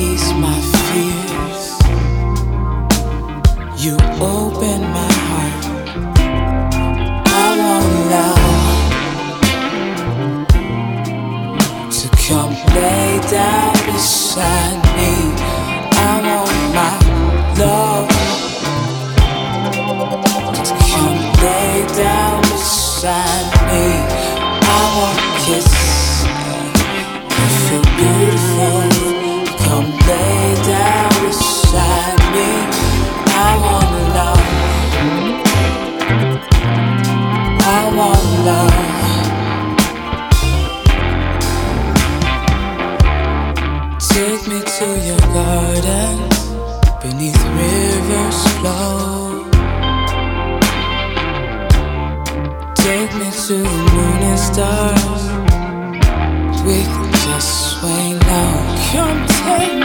ease my fears. You open my heart. I want love to come lay down beside me. I want my love to come lay down beside me. I want kiss. You feel beautiful. Come lay down beside me. I want love. I want love. Take me to your garden beneath rivers flow. Take me to the moon and stars. We can just swing now. Come take me.